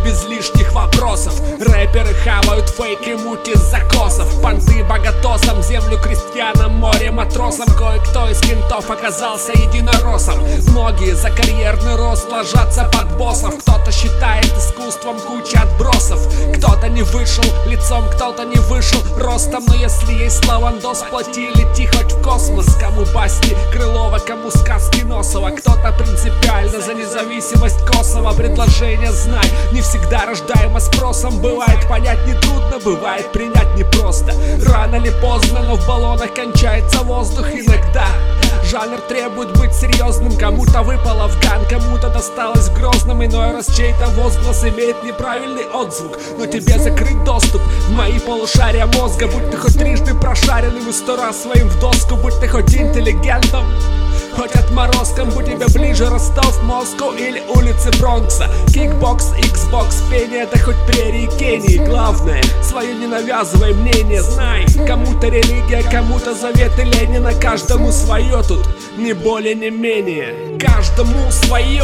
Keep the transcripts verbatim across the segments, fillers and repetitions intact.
без лишних вопросов. Рэперы хавают фейки, мути с закосов. Понты богатосам, землю крестьянам, море матросам. Кое-кто из кентов оказался единороссом. Многие за карьерный рост ложатся под боссов. Кто-то считает искусством куча отбросов. Кто-то не вышел лицом, кто-то не вышел ростом. Но если есть лавандос, плати, лети хоть в космос. Кому басни Крылова, кому сказки Носова. Кто-то принципиально за независимость Косово. Предложение знай, не всегда рождаемо спросом. Бывает понять нетрудно, бывает принять непросто. Рано или поздно, но в баллонах кончается воздух иногда. Жанр требует быть серьезным. Кому-то выпал Афган, кому-то досталось в Грозном. Иной раз чей-то возглас имеет неправильный отзвук, но тебе закрыть доступ в мои полушария мозга. Будь ты хоть трижды прошаренным и сто раз своим в доску. Будь ты хоть интеллигентом, хоть отморозком. Будь тебе ближе Ростов, Москва или улицы Бронкса. Кикбокс, иксбокс, пение, да хоть прерии Кении. Главное, свое не навязывай мнение. Знай, кому-то религия, кому-то заветы Ленина. Каждому свое тут, не более, не менее. Каждому свое.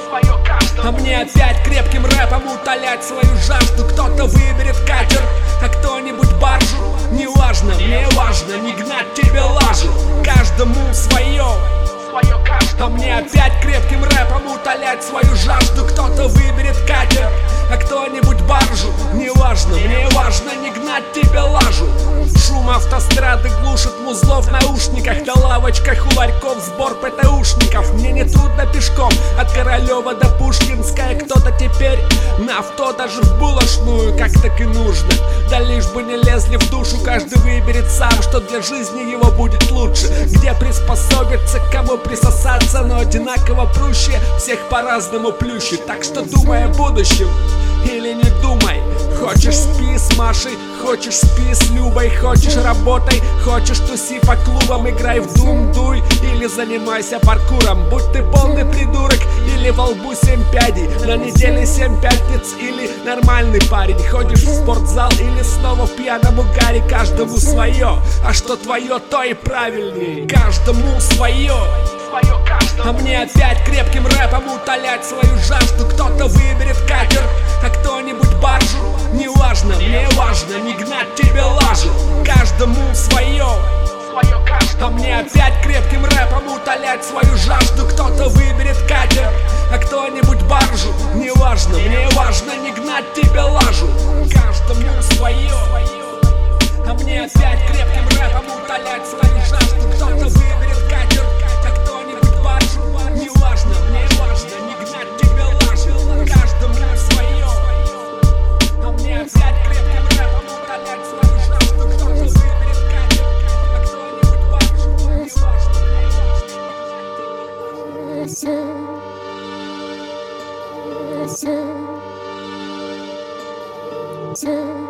А мне опять крепким рэпом утолять свою жажду. Кто-то выберет катер, а кто-нибудь баржу. Неважно, мне важно не гнать тебе лажу. Каждому свое. А мне опять крепким рэпом утолять свою жажду. Кто-то выберет катер, а кто-нибудь баржу. Неважно, мне важно не гнать тебе лажу. Шум автострады глушит музло в наушниках. На лавочках у ларьков сбор ПТУшников. Мне не трудно пешком от Королева до Пушкинская. Кто-то теперь на авто, даже в булочную, как так и нужно. Да лишь бы не лезли в душу. Каждый выберет сам, что для жизни его будет лучше. Где приспособиться, к кому присосаться. Но одинаково проще, всех по-разному плющит. Так что думай о будущем или не думай. Хочешь спи с Машей, хочешь спи с Любой. Хочешь работай, хочешь туси по клубам. Играй в дум, дуй или занимайся паркуром. Будь ты полный придурок или во лбу семь пядей. На неделе семь пятниц или нормальный парень. Ходишь в спортзал или снова в пьяном угаре. Каждому свое, а что твое, то и правильней. Каждому свое. А мне опять крепким рэпом утолять свою жажду. Кто-то выберет катер, а кто-нибудь баржу. Неважно, мне важно не гнать тебе лажу. Каждому свое. А мне опять крепким рэпом утолять свою жажду. Кто-то выберет катер, а кто-нибудь баржу. Неважно, мне важно не гнать тебе лажу. Каждому свое. А мне опять крепким рэпом утолять свою жажду. Кто-то выберет катер, а кто-нибудь баржу. Неважно, мне важно не гнать тебе лажу. Каждому свое. А мне опять крепким рэпом утолять свою жажду. Кто-то выберет катер, а кто-нибудь баржу. Неважно, мне важно.